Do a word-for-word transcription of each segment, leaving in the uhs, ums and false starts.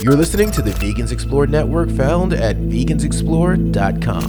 You're listening to the Vegans Explore Network, found at vegans explore dot com.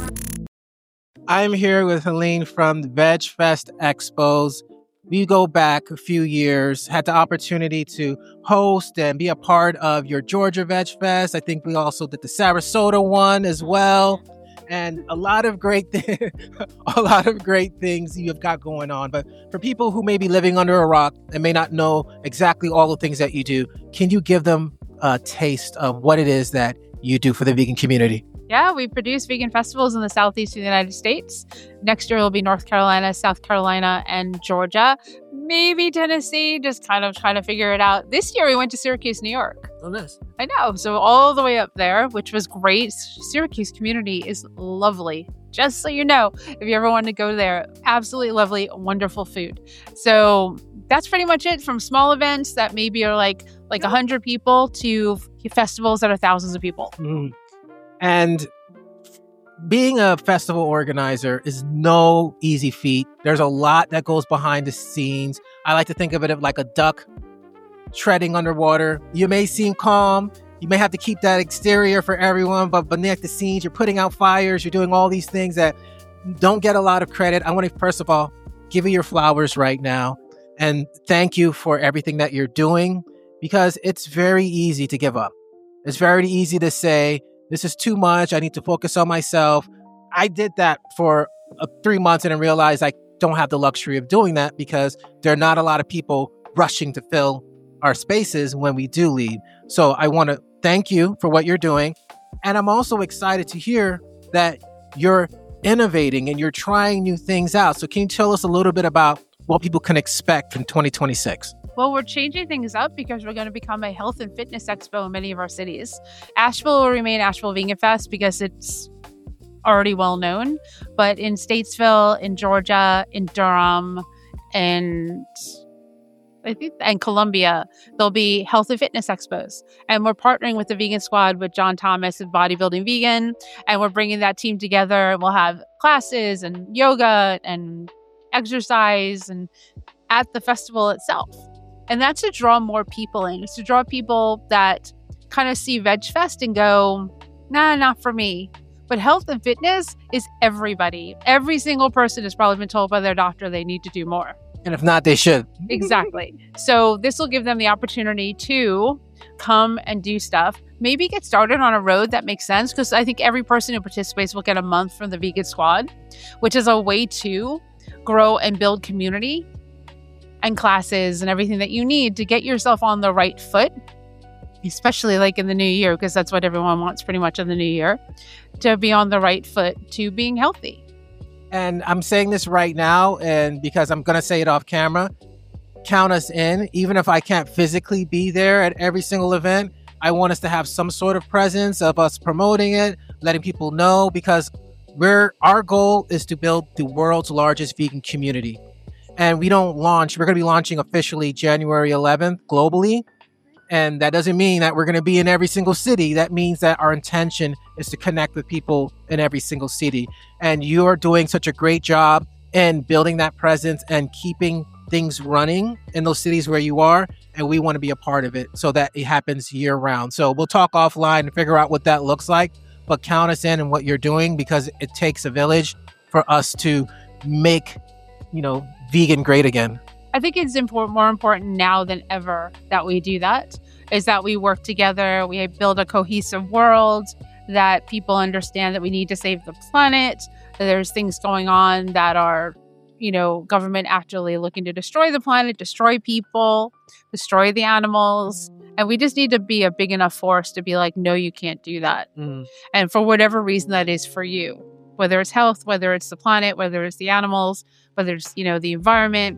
I'm here with Helene from the Veg Fest Expos. We go back a few years, had the opportunity to host and be a part of your Georgia Veg Fest. I think we also did the Sarasota one as well. And a lot of great th- a lot of great things you've got going on. But for people who may be living under a rock and may not know exactly all the things that you do, can you give them a taste of what it is that you do for the vegan community? Yeah, we produce vegan festivals in the southeast of the United States. Next year will be North Carolina, South Carolina, and Georgia. Maybe Tennessee, just kind of trying to figure it out. This year we went to Syracuse, New York. Oh, nice. I know. So all the way up there, which was great. Syracuse community is lovely. Just so you know, if you ever want to go there, absolutely lovely, wonderful food. So that's pretty much it, from small events that maybe are like like one hundred people to festivals that are thousands of people. Mm. And being a festival organizer is no easy feat. There's a lot that goes behind the scenes. I like to think of it like a duck treading underwater. You may seem calm. You may have to keep that exterior for everyone, but beneath the scenes, you're putting out fires. You're doing all these things that don't get a lot of credit. I want to, first of all, give you your flowers right now and thank you for everything that you're doing, because it's very easy to give up. It's very easy to say, this is too much. I need to focus on myself. I did that for uh, three months and then realized I don't have the luxury of doing that because there are not a lot of people rushing to fill our spaces when we do leave. So I want to thank you for what you're doing. And I'm also excited to hear that you're innovating and you're trying new things out. So can you tell us a little bit about what people can expect in twenty twenty-six? Well, we're changing things up because we're going to become a health and fitness expo in many of our cities. Asheville will remain Asheville Vegan Fest because it's already well known. But in Statesville, in Georgia, in Durham, and I think and Columbia, there'll be health and fitness expos. And we're partnering with the Vegan Squad with John Thomas of Bodybuilding Vegan. And we're bringing that team together. We'll have classes and yoga and exercise and at the festival itself. And that's to draw more people in. It's to draw people that kind of see Veg Fest and go, nah, not for me. But health and fitness is everybody. Every single person has probably been told by their doctor they need to do more. And if not, they should. Exactly. So this will give them the opportunity to come and do stuff. Maybe get started on a road that makes sense, because I think every person who participates will get a month from the Vegan Squad, which is a way to grow and build community and classes and everything that you need to get yourself on the right foot, especially like in the new year, because that's what everyone wants pretty much in the new year, to be on the right foot to being healthy. And I'm saying this right now, and because I'm going to say it off camera, count us in. Even if I can't physically be there at every single event, I want us to have some sort of presence of us promoting it, letting people know, because we're, our goal is to build the world's largest vegan community. And we don't launch, we're going to be launching officially January eleventh globally. And that doesn't mean that we're going to be in every single city. That means that our intention is to connect with people in every single city. And you're doing such a great job in building that presence and keeping things running in those cities where you are. And we want to be a part of it so that it happens year round. So we'll talk offline and figure out what that looks like. But count us in and what you're doing, because it takes a village for us to make, you know, vegan great again. I think it's important, more important now than ever that we do that, is that we work together, we build a cohesive world, that people understand that we need to save the planet, that there's things going on that are, you know, government actually looking to destroy the planet, destroy people, destroy the animals. And we just need to be a big enough force to be like, no, you can't do that. Mm. And for whatever reason that is for you, whether it's health, whether it's the planet, whether it's the animals, whether it's, you know, the environment,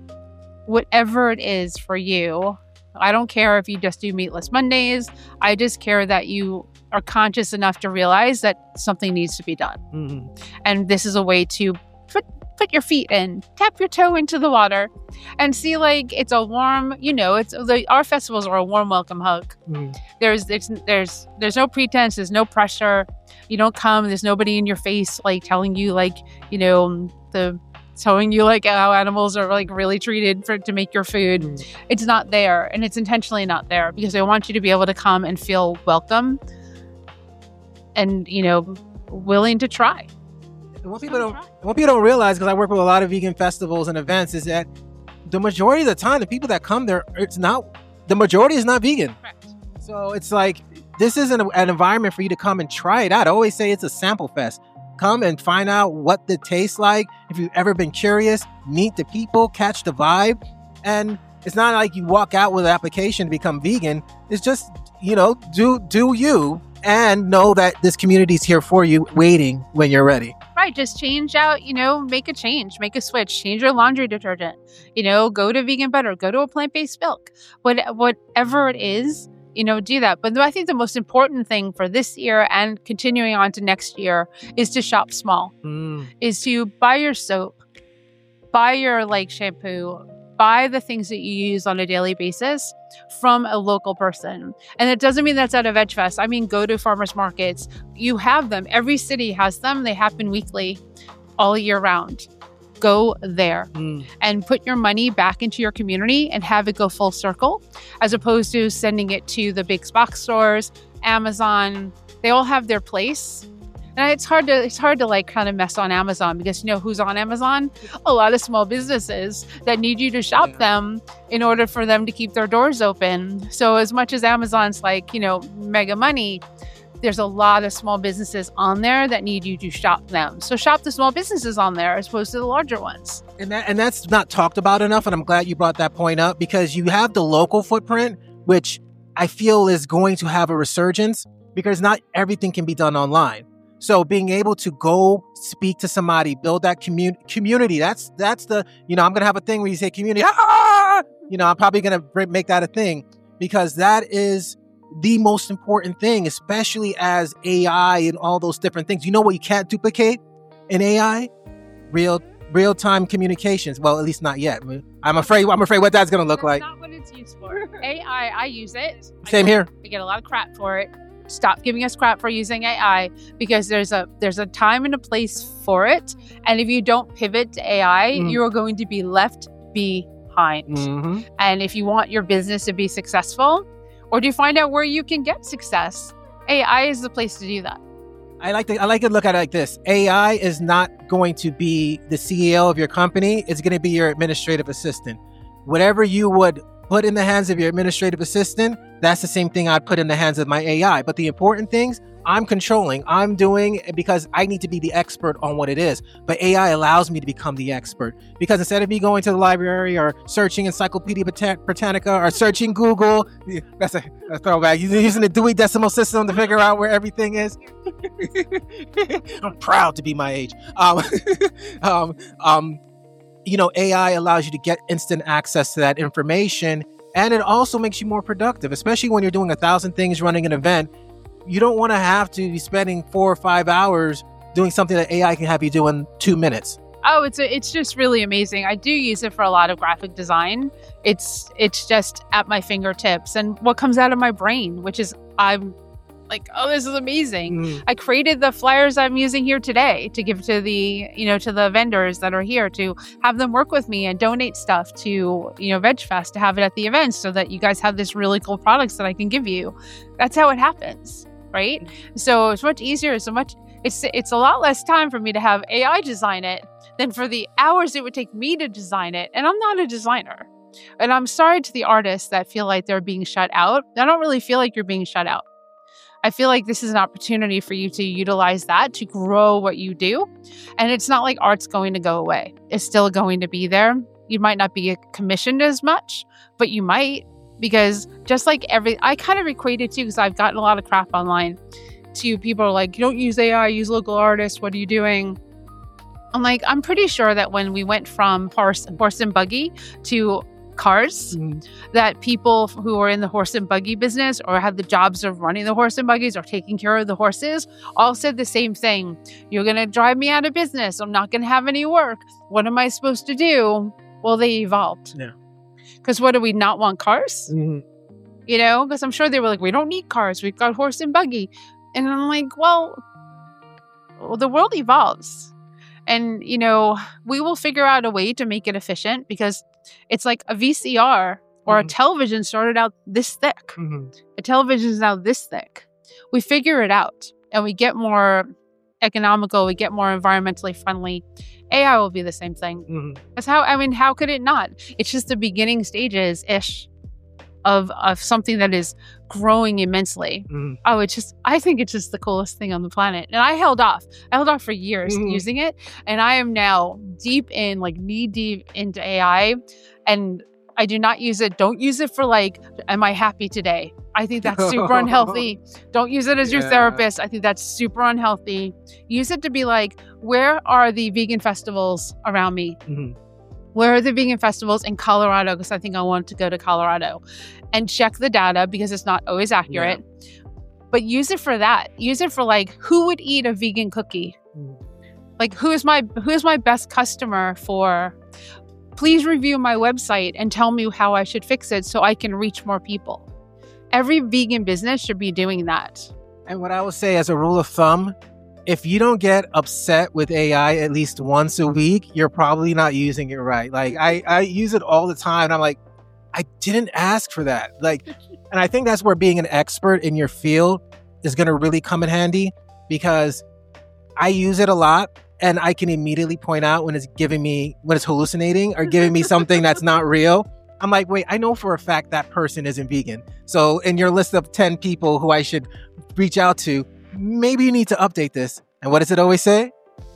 whatever it is for you. I don't care if you just do meatless Mondays. I just care that you are conscious enough to realize that something needs to be done. Mm-hmm. And this is a way to put put your feet in, tap your toe into the water, and see like it's a warm, you know, it's the, our festivals are a warm welcome hug. Mm. There's, there's there's there's no pretense, there's no pressure. You don't come, there's nobody in your face like telling you like, you know, the showing you like how animals are like really treated for to make your food. Mm. It's not there, and it's intentionally not there because they want you to be able to come and feel welcome and, you know, willing to try. And what people don't what people don't realize, because I work with a lot of vegan festivals and events, is that the majority of the time, the people that come there, it's not the majority is not vegan. Correct. So it's like this isn't a, an environment for you to come and try it out. I always say it's a sample fest. Come and find out what it tastes like. If you've ever been curious, meet the people, catch the vibe. And it's not like you walk out with an application to become vegan. It's just, you know, do do you and know that this community is here for you, waiting when you're ready. Right. Just change out, you know, make a change, make a switch, change your laundry detergent, you know, go to vegan butter, go to a plant-based milk, what, whatever it is, you know, do that. But I think the most important thing for this year and continuing on to next year is to shop small, mm. is to buy your soap, buy your like shampoo, buy the things that you use on a daily basis from a local person. And it doesn't mean that's at a veg fest. I mean, go to farmers markets. You have them. Every city has them. They happen weekly, all year round. Go there mm. and put your money back into your community and have it go full circle, as opposed to sending it to the big box stores, Amazon. They all have their place. And it's hard to it's hard to like kind of mess on Amazon because, you know, who's on Amazon? A lot of small businesses that need you to shop yeah. them in order for them to keep their doors open. So as much as Amazon's like, you know, mega money, there's a lot of small businesses on there that need you to shop them. So shop the small businesses on there as opposed to the larger ones. And that and that's not talked about enough. And I'm glad you brought that point up, because you have the local footprint, which I feel is going to have a resurgence because not everything can be done online. So being able to go speak to somebody, build that commun- community, that's that's the, you know, I'm going to have a thing where you say community, ah! you know, I'm probably going to make that a thing, because that is the most important thing, especially as A I and all those different things. You know what you can't duplicate in A I? Real real-time communications. Well, at least not yet. I'm afraid I'm afraid what that's going to look that's like. That's not what it's used for. A I, I use it. Same I here. We get a lot of crap for it. Stop giving us crap for using A I, because there's a there's a time and a place for it. And if you don't pivot to A I, mm-hmm. you are going to be left behind. Mm-hmm. And if you want your business to be successful, or do you find out where you can get success, A I is the place to do that. I like to I like to look at it like this. A I is not going to be the C E O of your company. It's going to be your administrative assistant. Whatever you would put in the hands of your administrative assistant, that's the same thing I'd put in the hands of my A I. But the important things, I'm controlling, I'm doing, because I need to be the expert on what it is. But A I allows me to become the expert, because instead of me going to the library or searching Encyclopedia Britannica or searching Google, that's a, a throwback, you're using the Dewey Decimal System to figure out where everything is. I'm proud to be my age. Um, um, um, you know, A I allows you to get instant access to that information, and it also makes you more productive, especially when you're doing a thousand things running an event. You don't want to have to be spending four or five hours doing something that A I can have you do in two minutes. Oh, it's a, it's just really amazing. I do use it for a lot of graphic design. It's it's just at my fingertips, and what comes out of my brain, which is I'm like, oh, this is amazing. Mm. I created the flyers I'm using here today to give to the, you know, to the vendors that are here, to have them work with me and donate stuff to, you know, VegFest, to have it at the events so that you guys have this really cool products that I can give you. That's how it happens, right? So it's much easier, so much, it's it's a lot less time for me to have A I design it than for the hours it would take me to design it. And I'm not a designer. And I'm sorry to the artists that feel like they're being shut out. I don't really feel like you're being shut out. I feel like this is an opportunity for you to utilize that to grow what you do. And it's not like art's going to go away. It's still going to be there. You might not be commissioned as much, but you might, because just like every, I kind of equate it too, because I've gotten a lot of crap online to people are like, you don't use A I, use local artists. What are you doing? I'm like, I'm pretty sure that when we went from horse, horse and buggy to cars, mm. that people who are in the horse and buggy business or had the jobs of running the horse and buggies or taking care of the horses all said the same thing. You're going to drive me out of business. I'm not going to have any work. What am I supposed to do? Well, they evolved. Yeah. Because what do we not want cars? Mm-hmm. You know, because I'm sure they were like, we don't need cars. We've got horse and buggy. And I'm like, well, well the world evolves. And, you know, we will figure out a way to make it efficient because it's like a V C R or mm-hmm. a television started out this thick. Mm-hmm. A television is now this thick. We figure it out and we get more economical, we get more environmentally friendly. A I will be the same thing. Mm-hmm. That's how, I mean, how could it not? It's just the beginning stages-ish of of something that is growing immensely. Mm-hmm. Oh, it's just, I think it's just the coolest thing on the planet. And I held off. I held off for years mm-hmm. using it. And I am now deep in, like knee deep into A I. And I do not use it. Don't use it for like, am I happy today? I think that's super unhealthy. Don't use it as your yeah. therapist. I think that's super unhealthy. Use it to be like, where are the vegan festivals around me? Mm-hmm. Where are the vegan festivals in Colorado? Because I think I want to go to Colorado. And check the data because it's not always accurate. Yeah. But use it for that. Use it for like, who would eat a vegan cookie? Mm. Like, who is my who is my best customer for? Please review my website and tell me how I should fix it so I can reach more people. Every vegan business should be doing that. And what I will say as a rule of thumb, if you don't get upset with A I at least once a week, you're probably not using it right. Like I, I use it all the time. And I'm like, I didn't ask for that. Like, and I think that's where being an expert in your field is going to really come in handy because I use it a lot. And I can immediately point out when it's giving me, when it's hallucinating or giving me something that's not real. I'm like, wait, I know for a fact that person isn't vegan. So in your list of ten people who I should reach out to, maybe you need to update this. And what does it always say?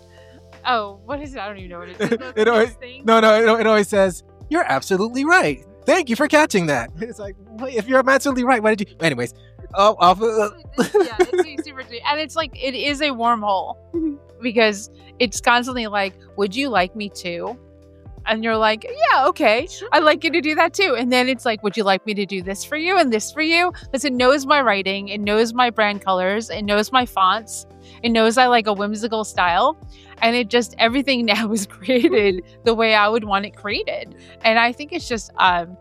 Oh, what is it? I don't even know what it is. it always, no, no, it, it always says, you're absolutely right. Thank you for catching that. It's like, wait, if you're absolutely right, why did you? Anyways. Oh, off. Uh, yeah, it's super true. And it's like, it is a wormhole because it's constantly like, would you like me to? And you're like, yeah, okay. I'd like you to do that too. And then it's like, would you like me to do this for you and this for you? Because it knows my writing. It knows my brand colors. It knows my fonts. It knows I like a whimsical style. And it just, everything now is created the way I would want it created. And I think it's just, um,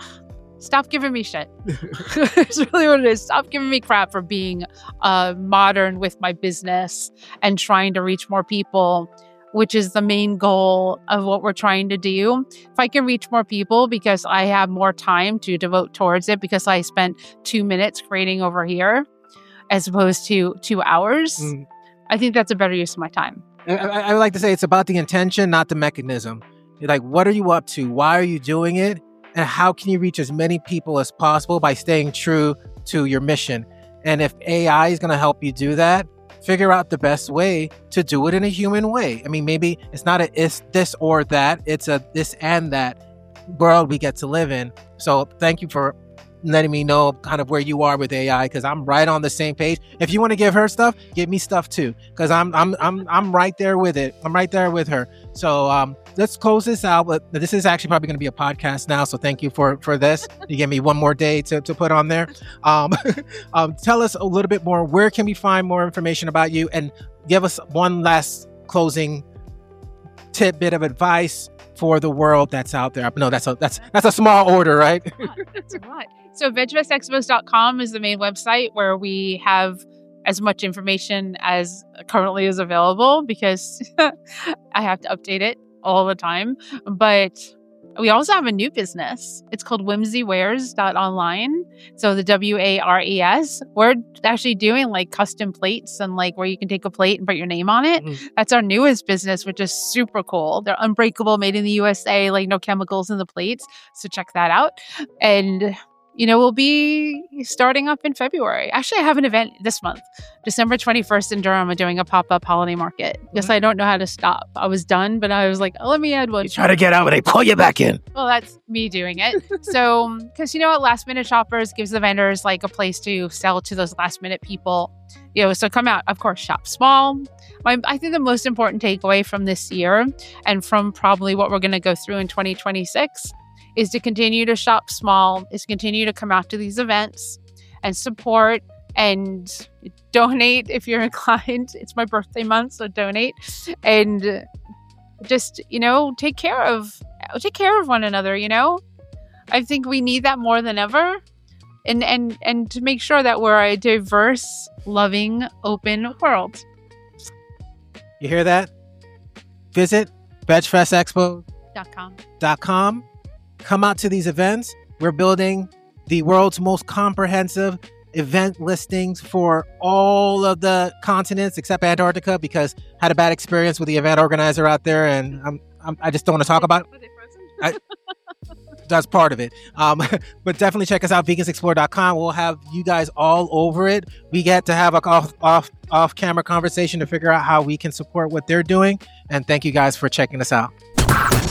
stop giving me shit. It's really what it is. Stop giving me crap for being uh, modern with my business and trying to reach more people, which is the main goal of what we're trying to do. If I can reach more people because I have more time to devote towards it because I spent two minutes creating over here as opposed to two hours, mm. I think that's a better use of my time. I, I, I like to say it's about the intention, not the mechanism. You're like, what are you up to? Why are you doing it? And how can you reach as many people as possible by staying true to your mission? And if A I is going to help you do that, figure out the best way to do it in a human way. I mean, maybe it's not a it's this or that. It's a this and that world we get to live in. So thank you for letting me know kind of where you are with A I because I'm right on the same page. If you want to give her stuff, give me stuff too because I'm I'm I'm I'm right there with it. I'm right there with her. So um, let's close this out. But this is actually probably going to be a podcast now. So thank you for for this. You gave me one more day to to put on there. Um, um, tell us a little bit more. Where can we find more information about you? And give us one last closing tidbit of advice for the world that's out there. No, that's a that's that's a small order, right? That's a lot. So veg fest expos dot com is the main website where we have as much information as currently is available because I have to update it all the time. But we also have a new business. It's called whimsy wares dot online. So the W A R E S. We're actually doing like custom plates and like where you can take a plate and put your name on it. Mm-hmm. That's our newest business, which is super cool. They're unbreakable, made in the U S A, like no chemicals in the plates. So check that out. And you know, we'll be starting up in February. Actually, I have an event this month, December twenty-first in Durham. I'm doing a pop-up holiday market because mm-hmm. I don't know how to stop. I was done, but I was like, oh, let me add one. You try to get out, but they pull you back in. Well, that's me doing it. So, because you know what? Last Minute Shoppers gives the vendors like a place to sell to those last minute people. You know, so come out, of course, shop small. My, I think the most important takeaway from this year and from probably what we're going to go through in twenty twenty-six is to continue to shop small, is to continue to come out to these events and support and donate if you're inclined. It's my birthday month, so donate. And just, you know, take care of take care of one another, you know? I think we need that more than ever. And and and to make sure that we're a diverse, loving, open world. You hear that? visit veg fest expo Dot com. dot com. Come out to these events. We're building the world's most comprehensive event listings for all of the continents except Antarctica, because I had a bad experience with the event organizer out there, and I'm, I'm, I just don't want to talk about it. I, that's part of it. Um, but definitely check us out, vegans explore dot com. We'll have you guys all over it. We get to have a off, off, off camera conversation to figure out how we can support what they're doing. And thank you guys for checking us out.